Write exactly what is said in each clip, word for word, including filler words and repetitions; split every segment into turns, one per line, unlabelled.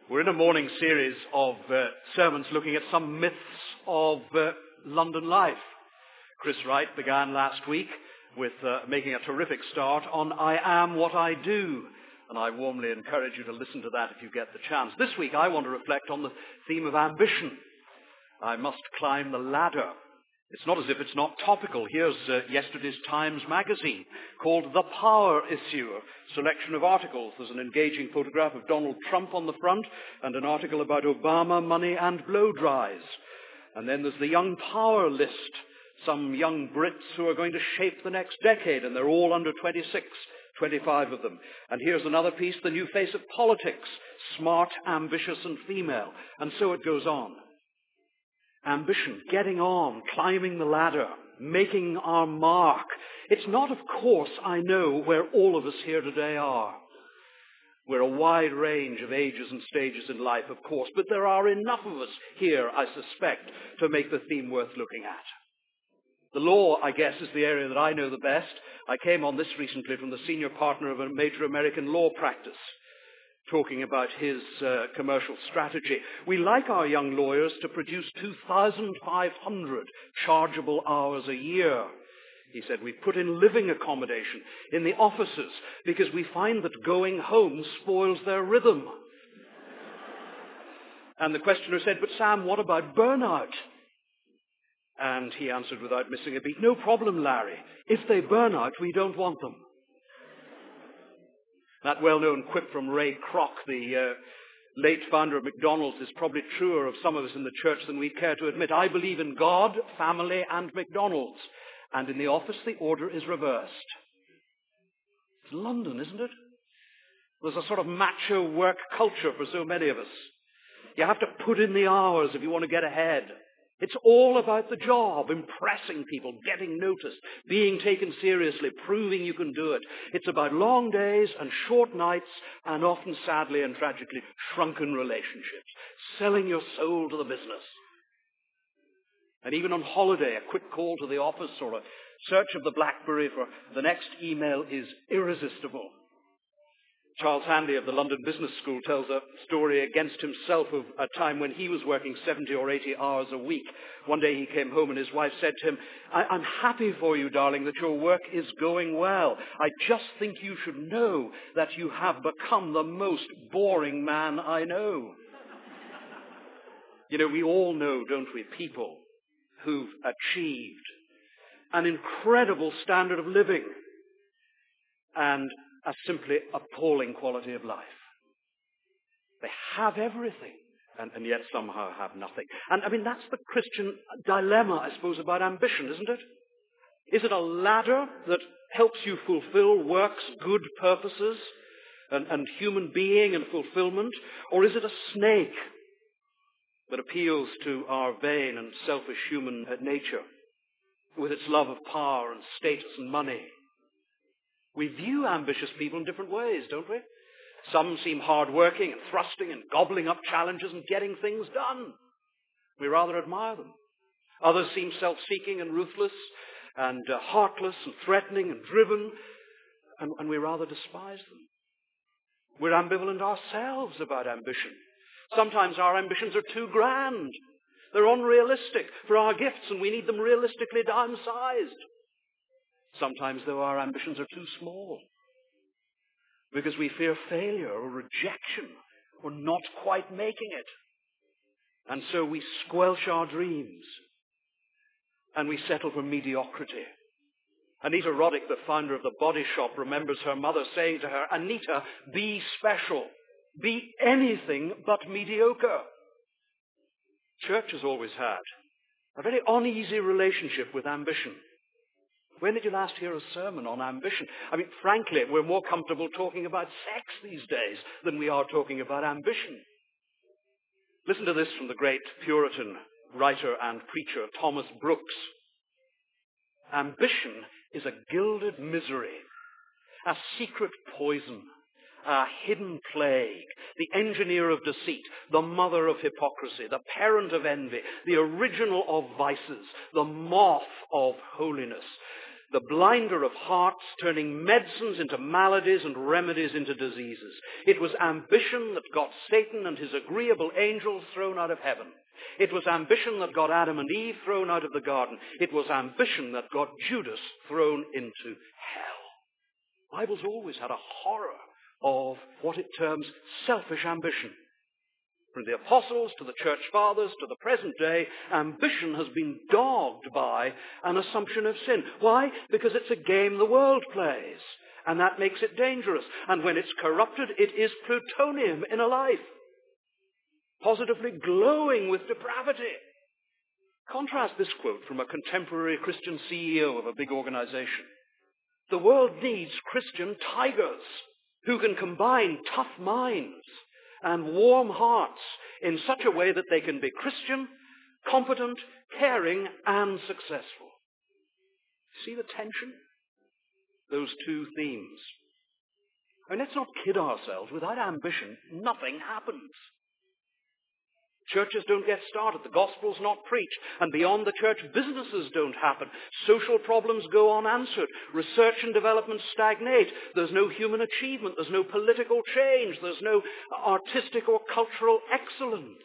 We're in a morning series of uh, sermons looking at some myths of uh, London life. Chris Wright began last week with uh, making a terrific start on I Am What I Do, and I warmly encourage you to listen to that if you get the chance. This week I want to reflect on the theme of ambition. I must climb the ladder. It's not as if it's not topical. Here's uh, yesterday's Times magazine called The Power Issue, a selection of articles. There's an engaging photograph of Donald Trump on the front and an article about Obama, money and blow dries. And then there's the Young Power list, some young Brits who are going to shape the next decade, and they're all under twenty-six, twenty-five of them. And here's another piece, The New Face of Politics, smart, ambitious and female. And so it goes on. Ambition, getting on, climbing the ladder, making our mark. It's not, of course, I know, where all of us here today are. We're a wide range of ages and stages in life, of course, but there are enough of us here, I suspect, to make the theme worth looking at. The law, I guess, is the area that I know the best. I came on this recently from the senior partner of a major American law practice, talking about his uh, commercial strategy. We like our young lawyers to produce two thousand five hundred chargeable hours a year. He said we put in living accommodation in the offices because we find that going home spoils their rhythm. And the questioner said, but Sam, what about burnout? And he answered without missing a beat, no problem, Larry. If they burn out, we don't want them. That well-known quip from Ray Kroc, the uh, late founder of McDonald's, is probably truer of some of us in the church than we care to admit. I believe in God, family, and McDonald's. And in the office, the order is reversed. It's London, isn't it? There's a sort of macho work culture for so many of us. You have to put in the hours if you want to get ahead. It's all about the job, impressing people, getting noticed, being taken seriously, proving you can do it. It's about long days and short nights and often, sadly and tragically, shrunken relationships, selling your soul to the business. And even on holiday, a quick call to the office or a search of the BlackBerry for the next email is irresistible. Charles Handley of the London Business School tells a story against himself of a time when he was working seventy or eighty hours a week. One day he came home and his wife said to him, I- I'm happy for you, darling, that your work is going well. I just think you should know that you have become the most boring man I know. You know, we all know, don't we, people who've achieved an incredible standard of living and a simply appalling quality of life. They have everything, and, and yet somehow have nothing. And I mean, that's the Christian dilemma, I suppose, about ambition, isn't it? Is it a ladder that helps you fulfill work's good purposes and, and human being and fulfillment? Or is it a snake that appeals to our vain and selfish human nature with its love of power and status and money? We view ambitious people in different ways, don't we? Some seem hard-working and thrusting and gobbling up challenges and getting things done. We rather admire them. Others seem self-seeking and ruthless and uh, heartless and threatening and driven, and, and we rather despise them. We're ambivalent ourselves about ambition. Sometimes our ambitions are too grand. They're unrealistic for our gifts, and we need them realistically downsized. Sometimes, though, our ambitions are too small because we fear failure or rejection or not quite making it. And so we squelch our dreams and we settle for mediocrity. Anita Roddick, the founder of the Body Shop, remembers her mother saying to her, Anita, be special. Be anything but mediocre. Church has always had a very uneasy relationship with ambition. When did you last hear a sermon on ambition? I mean, frankly, we're more comfortable talking about sex these days than we are talking about ambition. Listen to this from the great Puritan writer and preacher Thomas Brooks. Ambition is a gilded misery, a secret poison, a hidden plague, the engineer of deceit, the mother of hypocrisy, the parent of envy, the original of vices, the moth of holiness. the blinder of hearts, turning medicines into maladies and remedies into diseases. It was ambition that got Satan and his agreeable angels thrown out of heaven. It was ambition that got Adam and Eve thrown out of the garden. It was ambition that got Judas thrown into hell. The Bible's always had a horror of what it terms selfish ambition. From the apostles to the church fathers to the present day, ambition has been dogged by an assumption of sin. Why? Because it's a game the world plays, and that makes it dangerous. And when it's corrupted, it is plutonium in a life, positively glowing with depravity. Contrast this quote from a contemporary Christian C E O of a big organization. The world needs Christian tigers who can combine tough minds and warm hearts in such a way that they can be Christian, competent, caring, and successful. See the tension? Those two themes. I mean, let's not kid ourselves. Without ambition, nothing happens. Churches don't get started. The gospel's not preached. And beyond the church, businesses don't happen. Social problems go unanswered. Research and development stagnate. There's no human achievement. There's no political change. There's no artistic or cultural excellence.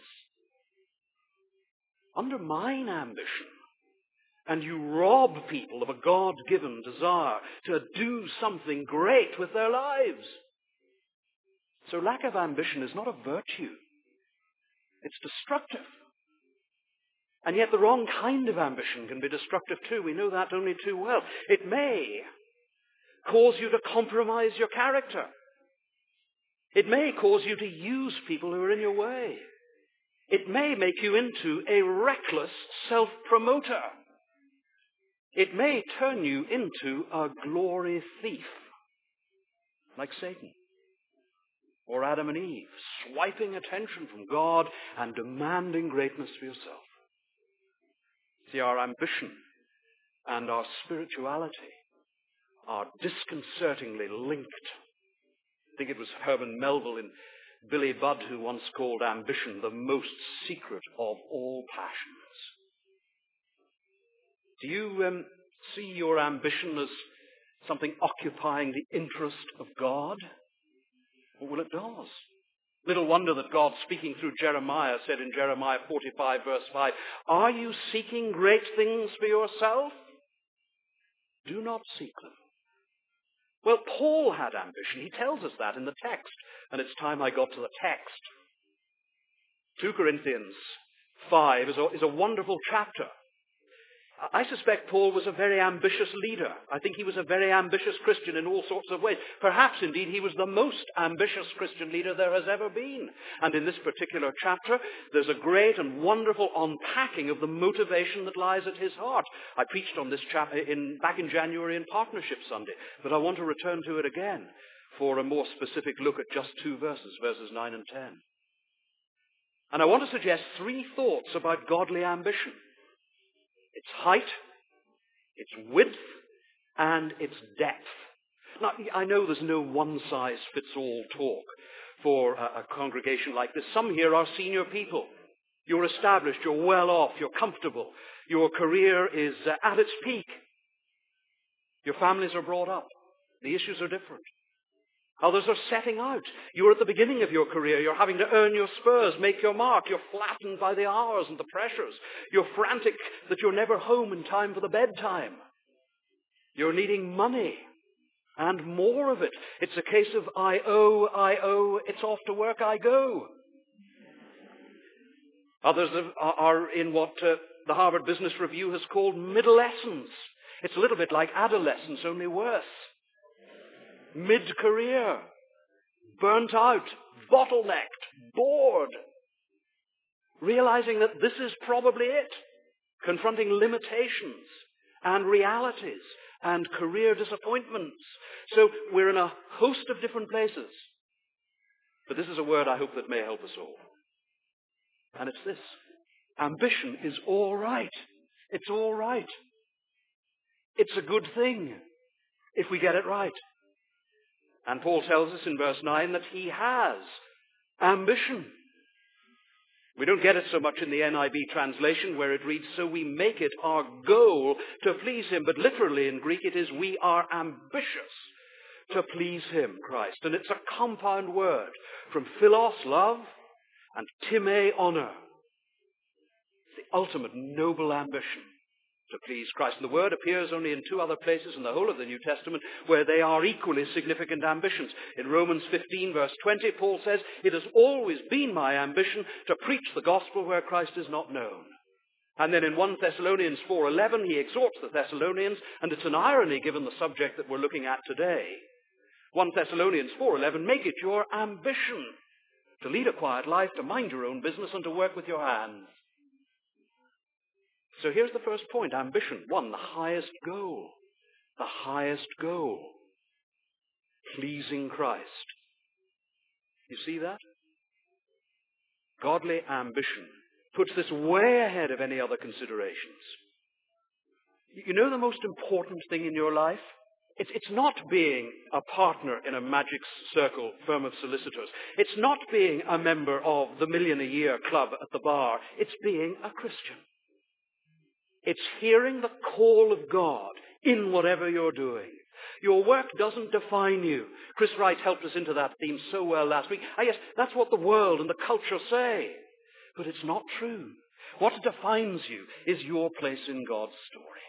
Undermine ambition, and you rob people of a God-given desire to do something great with their lives. So lack of ambition is not a virtue. It's destructive. And yet the wrong kind of ambition can be destructive too. We know that only too well. It may cause you to compromise your character. It may cause you to use people who are in your way. It may make you into a reckless self-promoter. It may turn you into a glory thief, like Satan. Or Adam and Eve, swiping attention from God and demanding greatness for yourself. See, our ambition and our spirituality are disconcertingly linked. I think it was Herman Melville in Billy Budd who once called ambition the most secret of all passions. Do you um, see your ambition as something occupying the interest of God? Well, it does. Little wonder that God, speaking through Jeremiah, said in Jeremiah forty-five, verse five, "Are you seeking great things for yourself? Do not seek them." Well, Paul had ambition. He tells us that in the text. And it's time I got to the text. Second Corinthians five is a, is a wonderful chapter. I suspect Paul was a very ambitious leader. I think he was a very ambitious Christian in all sorts of ways. Perhaps, indeed, he was the most ambitious Christian leader there has ever been. And in this particular chapter, there's a great and wonderful unpacking of the motivation that lies at his heart. I preached on this chapter in, back in January in Partnership Sunday, but I want to return to it again for a more specific look at just two verses, verses nine and ten. And I want to suggest three thoughts about godly ambition. Its height, its width, and its depth. Now, I know there's no one-size-fits-all talk for a, a congregation like this. Some here are senior people. You're established, you're well off, you're comfortable. Your career is uh, at its peak. Your families are brought up. The issues are different. Others are setting out. You're at the beginning of your career. You're having to earn your spurs, make your mark. You're flattened by the hours and the pressures. You're frantic that you're never home in time for the bedtime. You're needing money and more of it. It's a case of I owe, I owe, it's off to work I go. Others are in what uh, the Harvard Business Review has called middlescence. It's a little bit like adolescence, only worse. Mid-career, burnt out, bottlenecked, bored, realizing that this is probably it, confronting limitations and realities and career disappointments. So we're in a host of different places. But this is a word I hope that may help us all. And it's this. Ambition is all right. It's all right. It's a good thing if we get it right. And Paul tells us in verse nine that he has ambition. We don't get it so much in the N I V translation where it reads, so we make it our goal to please him. But literally in Greek it is, we are ambitious to please him, Christ. And it's a compound word from philos, love, and time, honor. It's the ultimate noble ambition to please Christ. And the word appears only in two other places in the whole of the New Testament where they are equally significant ambitions. In Romans fifteen, verse twenty, Paul says, it has always been my ambition to preach the gospel where Christ is not known. And then in First Thessalonians four eleven, he exhorts the Thessalonians, and it's an irony given the subject that we're looking at today. First Thessalonians four eleven, make it your ambition to lead a quiet life, to mind your own business, and to work with your hands. So here's the first point, ambition. One, the highest goal. The highest goal. Pleasing Christ. You see that? Godly ambition puts this way ahead of any other considerations. You know the most important thing in your life? It's, it's not being a partner in a magic circle firm of solicitors. It's not being a member of the Million a Year Club at the bar. It's being a Christian. It's hearing the call of God in whatever you're doing. Your work doesn't define you. Chris Wright helped us into that theme so well last week. I guess that's what the world and the culture say. But it's not true. What defines you is your place in God's story.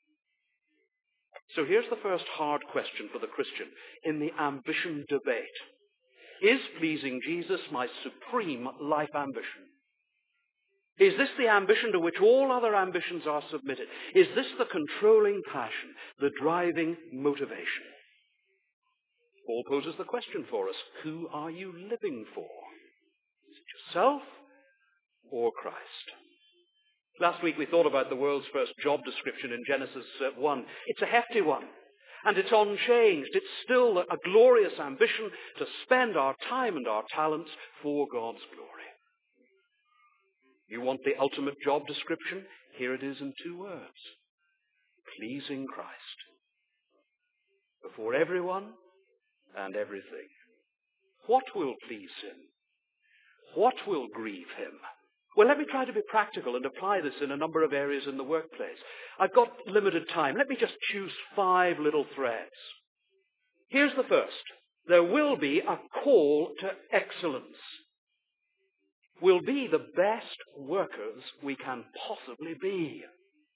So here's the first hard question for the Christian in the ambition debate. Is pleasing Jesus my supreme life ambition? Is this the ambition to which all other ambitions are submitted? Is this the controlling passion, the driving motivation? Paul poses the question for us, who are you living for? Is it yourself or Christ? Last week we thought about the world's first job description in Genesis one. It's a hefty one, and it's unchanged. It's still a glorious ambition to spend our time and our talents for God's glory. You want the ultimate job description? Here it is in two words. Pleasing Christ. Before everyone and everything. What will please him? What will grieve him? Well, let me try to be practical and apply this in a number of areas in the workplace. I've got limited time. Let me just choose five little threads. Here's the first. There will be a call to excellence. We'll be the best workers we can possibly be.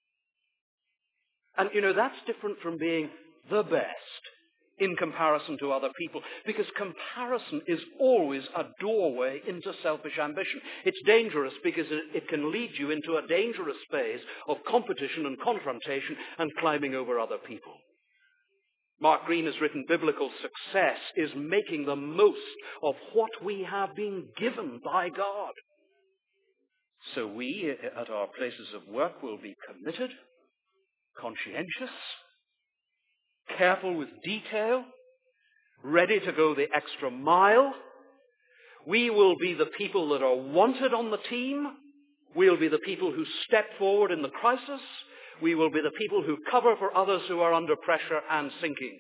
And, you know, that's different from being the best in comparison to other people, because comparison is always a doorway into selfish ambition. It's dangerous because it, it can lead you into a dangerous phase of competition and confrontation and climbing over other people. Mark Green has written, biblical success is making the most of what we have been given by God. So we, at our places of work, will be committed, conscientious, careful with detail, ready to go the extra mile. We will be the people that are wanted on the team. We'll be the people who step forward in the crisis. We will be the people who cover for others who are under pressure and sinking.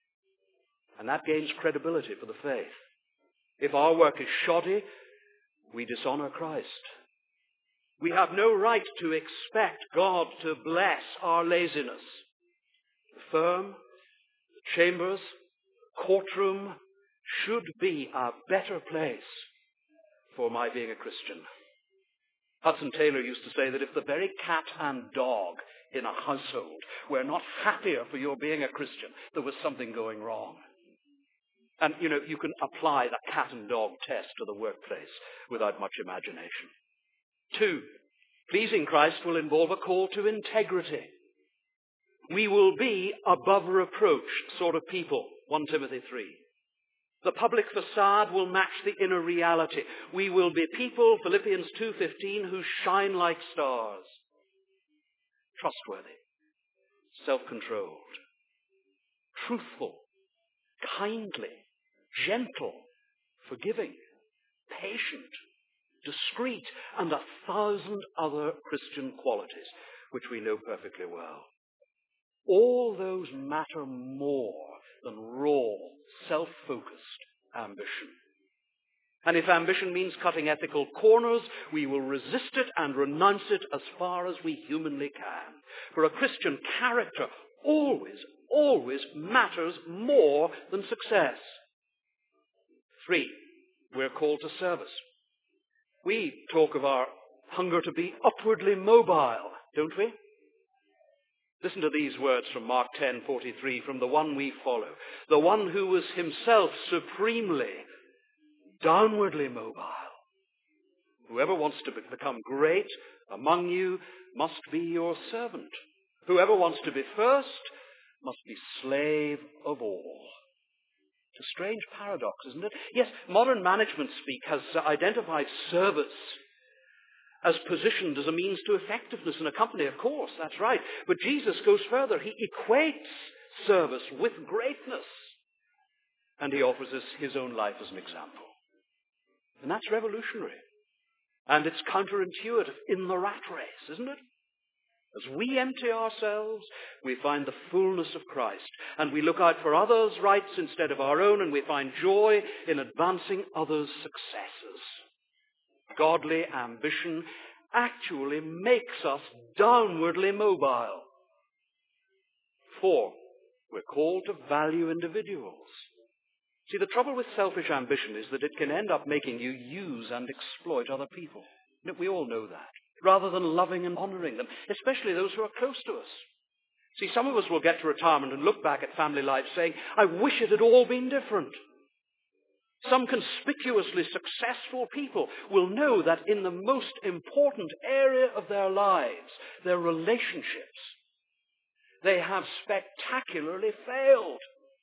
And that gains credibility for the faith. If our work is shoddy, we dishonor Christ. We have no right to expect God to bless our laziness. The firm, the chambers, the courtroom should be a better place for my being a Christian. Hudson Taylor used to say that if the very cat and dog in a household were not happier for your being a Christian, there was something going wrong. And, you know, you can apply the cat and dog test to the workplace without much imagination. Two, pleasing Christ will involve a call to integrity. We will be above reproach sort of people, First Timothy three. The public facade will match the inner reality. We will be people, Philippians two fifteen, who shine like stars. Trustworthy, self-controlled, truthful, kindly, gentle, forgiving, patient, discreet, and a thousand other Christian qualities, which we know perfectly well. All those matter more than raw, self-focused ambition. And if ambition means cutting ethical corners, we will resist it and renounce it as far as we humanly can. For a Christian, character always, always matters more than success. Three, we're called to service. We talk of our hunger to be upwardly mobile, don't we? Listen to these words from Mark ten forty-three, from the one we follow, the one who was himself supremely downwardly mobile. Whoever wants to become great among you must be your servant. Whoever wants to be first must be slave of all. It's a strange paradox, isn't it? Yes, modern management speak has identified service as positioned as a means to effectiveness in a company. Of course, that's right. But Jesus goes further. He equates service with greatness. And he offers us his own life as an example. And that's revolutionary. And it's counterintuitive in the rat race, isn't it? As we empty ourselves, we find the fullness of Christ. And we look out for others' rights instead of our own, and we find joy in advancing others' successes. Godly ambition actually makes us downwardly mobile. Four, we're called to value individuals. See, the trouble with selfish ambition is that it can end up making you use and exploit other people. We all know that. Rather than loving and honoring them, especially those who are close to us. See, some of us will get to retirement and look back at family life saying, I wish it had all been different. Some conspicuously successful people will know that in the most important area of their lives, their relationships, they have spectacularly failed.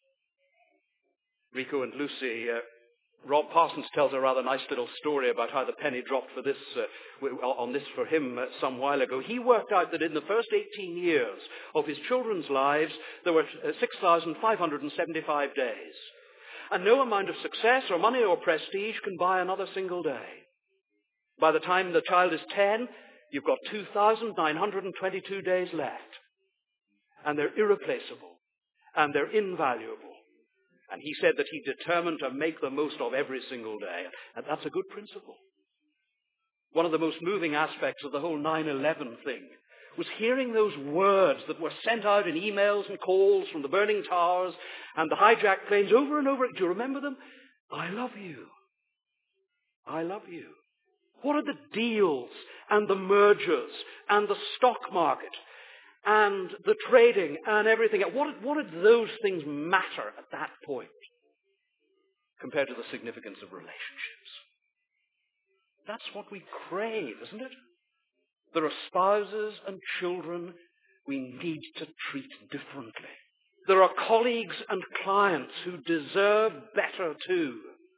Rico and Lucy, uh, Rob Parsons tells a rather nice little story about how the penny dropped for this, uh, on this for him uh, some while ago. He worked out that in the first eighteen years of his children's lives, there were uh, six thousand five hundred seventy-five days. And no amount of success or money or prestige can buy another single day. By the time the child is ten, you've got two thousand nine hundred twenty-two days left. And they're irreplaceable. And they're invaluable. And he said that he determined to make the most of every single day. And that's a good principle. One of the most moving aspects of the whole nine eleven thing was hearing those words that were sent out in emails and calls from the burning towers and the hijacked planes over and over. Do you remember them? I love you. I love you. What are the deals and the mergers and the stock market and the trading and everything? What, what did those things matter at that point compared to the significance of relationships? That's what we crave, isn't it? There are spouses and children we need to treat differently. There are colleagues and clients who deserve better too.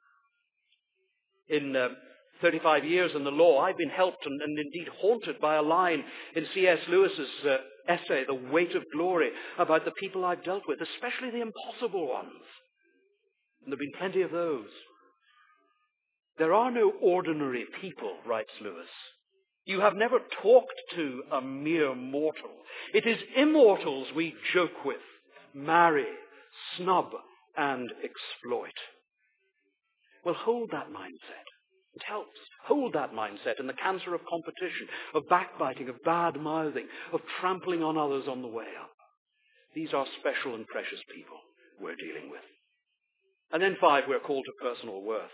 In uh, thirty-five years in the law, I've been helped and, and indeed haunted by a line in C S Lewis's uh, essay, The Weight of Glory, about the people I've dealt with, especially the impossible ones. And there have been plenty of those. There are no ordinary people, writes Lewis. You have never talked to a mere mortal. It is immortals we joke with, marry, snub, and exploit. Well, hold that mindset. It helps. Hold that mindset in the cancer of competition, of backbiting, of bad-mouthing, of trampling on others on the way up. These are special and precious people we're dealing with. And then five, we're called to personal worth.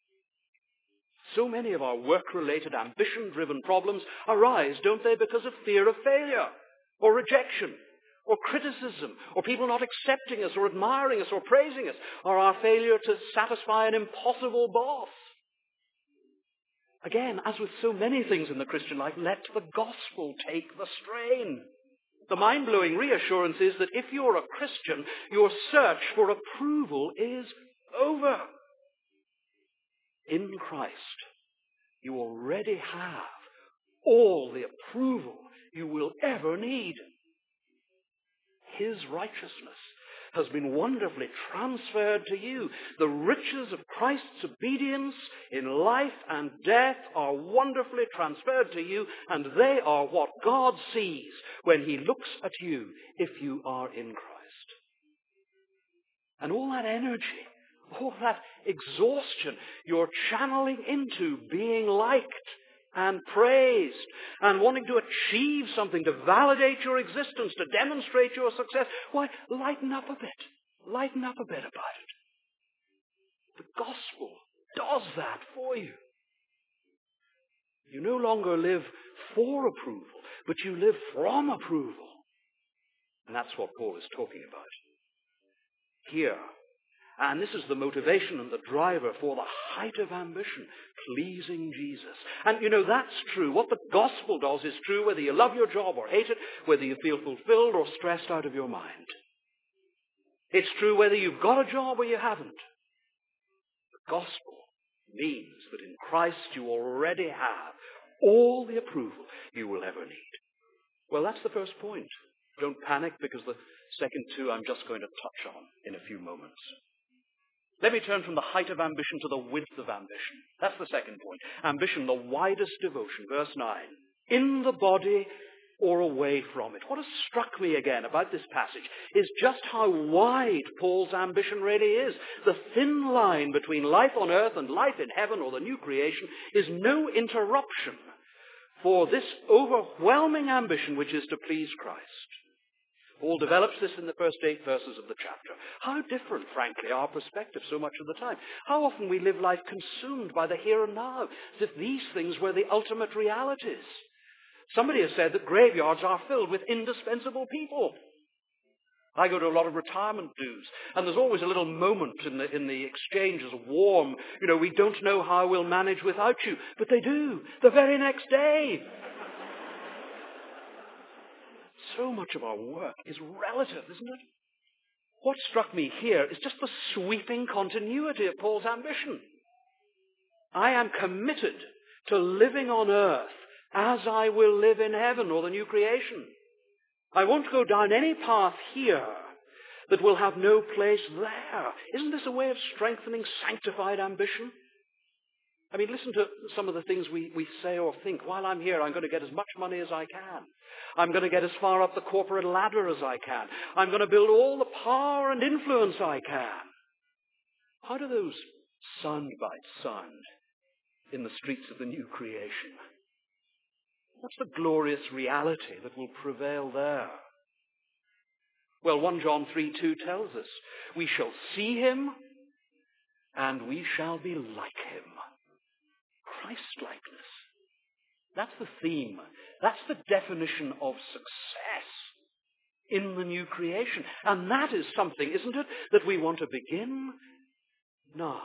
So many of our work-related, ambition-driven problems arise, don't they, because of fear of failure, or rejection, or criticism, or people not accepting us, or admiring us, or praising us, or our failure to satisfy an impossible boss. Again, as with so many things in the Christian life, let the gospel take the strain. The mind-blowing reassurance is that if you're a Christian, your search for approval is over. In Christ, you already have all the approval you will ever need. His righteousness has been wonderfully transferred to you. The riches of Christ's obedience in life and death are wonderfully transferred to you, and they are what God sees when he looks at you if you are in Christ. And all that energy, all that exhaustion, you're channeling into being liked and praised and wanting to achieve something, to validate your existence, to demonstrate your success. Why, lighten up a bit. Lighten up a bit about it. The gospel does that for you. You no longer live for approval, but you live from approval. And that's what Paul is talking about here. And this is the motivation and the driver for the height of ambition, pleasing Jesus. And you know, that's true. What the gospel does is true whether you love your job or hate it, whether you feel fulfilled or stressed out of your mind. It's true whether you've got a job or you haven't. The gospel means that in Christ you already have all the approval you will ever need. Well, that's the first point. Don't panic, because the second two I'm just going to touch on in a few moments. Let me turn from the height of ambition to the width of ambition. That's the second point. Ambition, the widest devotion. Verse nine. In the body or away from it. What has struck me again about this passage is just how wide Paul's ambition really is. The thin line between life on earth and life in heaven or the new creation is no interruption for this overwhelming ambition which is to please Christ. Paul develops this in the first eight verses of the chapter. How different, frankly, our perspective so much of the time. How often we live life consumed by the here and now, as if these things were the ultimate realities. Somebody has said that graveyards are filled with indispensable people. I go to a lot of retirement dues, and there's always a little moment in the, in the exchanges, warm, you know, we don't know how we'll manage without you, but they do, the very next day. So much of our work is relative, isn't it? What struck me here is just the sweeping continuity of Paul's ambition. I am committed to living on earth as I will live in heaven or the new creation. I won't go down any path here that will have no place there. Isn't this a way of strengthening sanctified ambition? I mean, listen to some of the things we, we say or think. While I'm here, I'm going to get as much money as I can. I'm going to get as far up the corporate ladder as I can. I'm going to build all the power and influence I can. How do those sound bites sound in the streets of the new creation? What's the glorious reality that will prevail there? Well, First John three two tells us, we shall see him and we shall be like him. Christ-likeness. That's the theme. That's the definition of success in the new creation. And that is something, isn't it, that we want to begin now.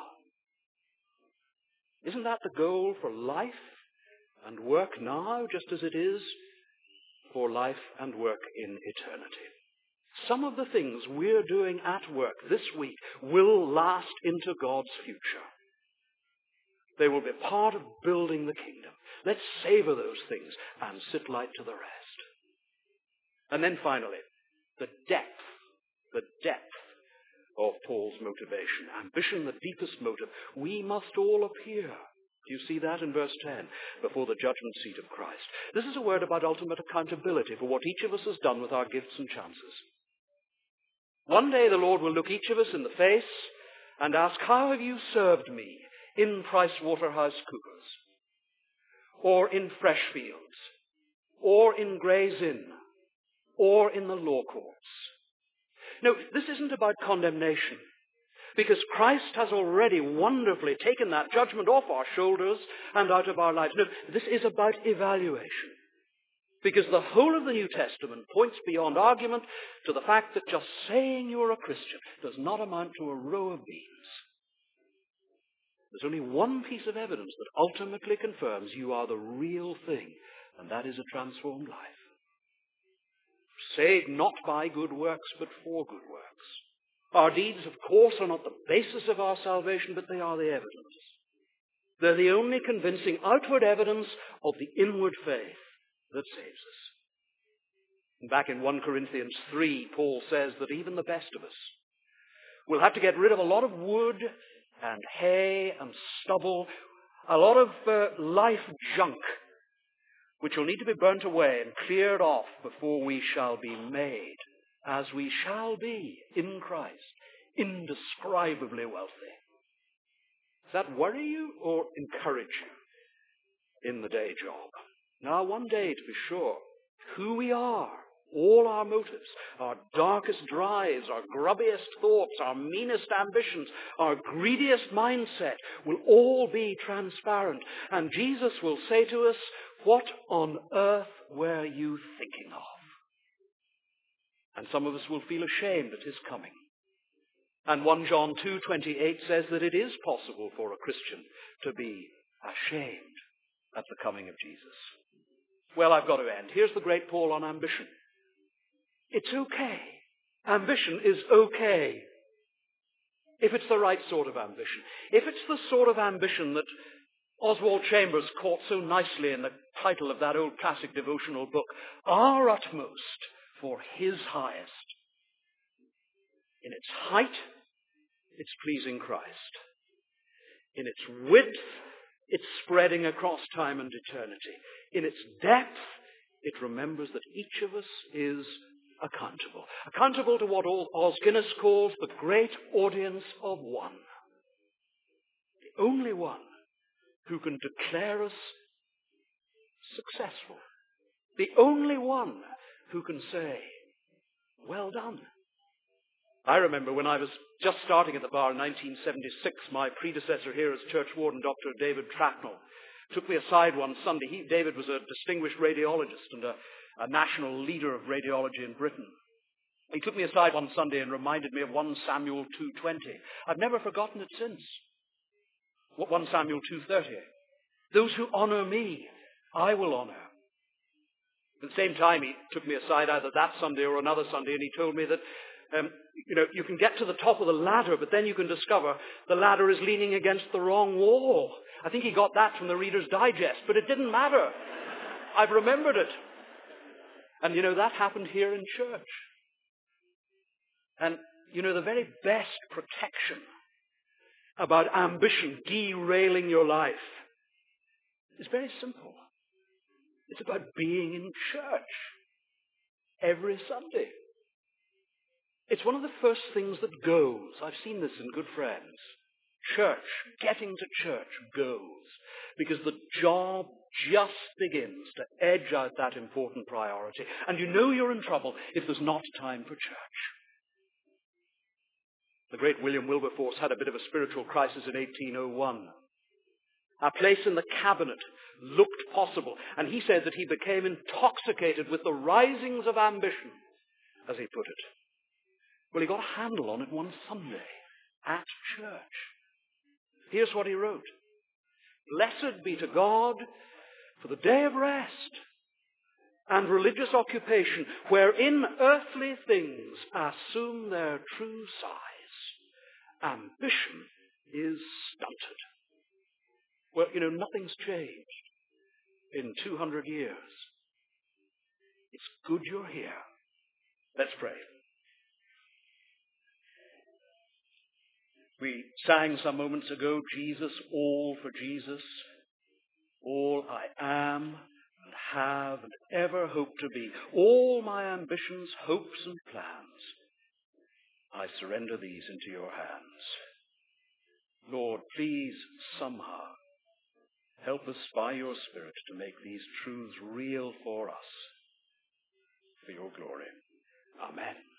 Isn't that the goal for life and work now, just as it is for life and work in eternity? Some of the things we're doing at work this week will last into God's future. They will be part of building the kingdom. Let's savor those things and sit light to the rest. And then finally, the depth, the depth of Paul's motivation. Ambition, the deepest motive. We must all appear. Do you see that in verse ten? Before the judgment seat of Christ. This is a word about ultimate accountability for what each of us has done with our gifts and chances. One day the Lord will look each of us in the face and ask, how have you served me in PricewaterhouseCoopers, or in Freshfields, or in Gray's Inn, or in the law courts? No, this isn't about condemnation, because Christ has already wonderfully taken that judgment off our shoulders and out of our lives. No, this is about evaluation, because the whole of the New Testament points beyond argument to the fact that just saying you're a Christian does not amount to a row of beans. There's only one piece of evidence that ultimately confirms you are the real thing, and that is a transformed life. Saved not by good works, but for good works. Our deeds, of course, are not the basis of our salvation, but they are the evidence. They're the only convincing outward evidence of the inward faith that saves us. And back in First Corinthians three, Paul says that even the best of us will have to get rid of a lot of wood and hay and stubble, a lot of uh, life junk, which will need to be burnt away and cleared off before we shall be made, as we shall be in Christ, indescribably wealthy. Does that worry you or encourage you in the day job? Now, one day, to be sure, who we are, all our motives, our darkest drives, our grubbiest thoughts, our meanest ambitions, our greediest mindset will all be transparent. And Jesus will say to us, what on earth were you thinking of? And some of us will feel ashamed at his coming. And First John two twenty-eight says that it is possible for a Christian to be ashamed at the coming of Jesus. Well, I've got to end. Here's the great Paul on ambition. It's okay. Ambition is okay. If it's the right sort of ambition. If it's the sort of ambition that Oswald Chambers caught so nicely in the title of that old classic devotional book, Our Utmost for His Highest. In its height, it's pleasing Christ. In its width, it's spreading across time and eternity. In its depth, it remembers that each of us is accountable. Accountable to what Os Guinness calls the great audience of one. The only one who can declare us successful. The only one who can say, well done. I remember when I was just starting at the bar in nineteen seventy-six, my predecessor here as church warden, Doctor David Trapnell, took me aside one Sunday. He, David was a distinguished radiologist and a, a national leader of radiology in Britain. He took me aside one Sunday and reminded me of First Samuel two twenty. I've never forgotten it since. First Samuel two thirty. Those who honor me, I will honor. At the same time, he took me aside either that Sunday or another Sunday, and he told me that Um, you know, you can get to the top of the ladder, but then you can discover the ladder is leaning against the wrong wall. I think he got that from the Reader's Digest, but it didn't matter. I've remembered it. And, you know, that happened here in church. And, you know, the very best protection about ambition derailing your life is very simple. It's about being in church every Sunday. It's one of the first things that goes. I've seen this in good friends. Church, getting to church goes. Because the job just begins to edge out that important priority. And you know you're in trouble if there's not time for church. The great William Wilberforce had a bit of a spiritual crisis in eighteen oh one. A place in the cabinet looked possible. And he said that he became intoxicated with the risings of ambition, as he put it. Well, he got a handle on it one Sunday at church. Here's what he wrote. Blessed be to God for the day of rest and religious occupation, wherein earthly things assume their true size. Ambition is stunted. Well, you know, nothing's changed in two hundred years. It's good you're here. Let's pray. We sang some moments ago, Jesus, all for Jesus, all I am and have and ever hope to be, all my ambitions, hopes and plans, I surrender these into your hands. Lord, please somehow help us by your Spirit to make these truths real for us, for your glory. Amen.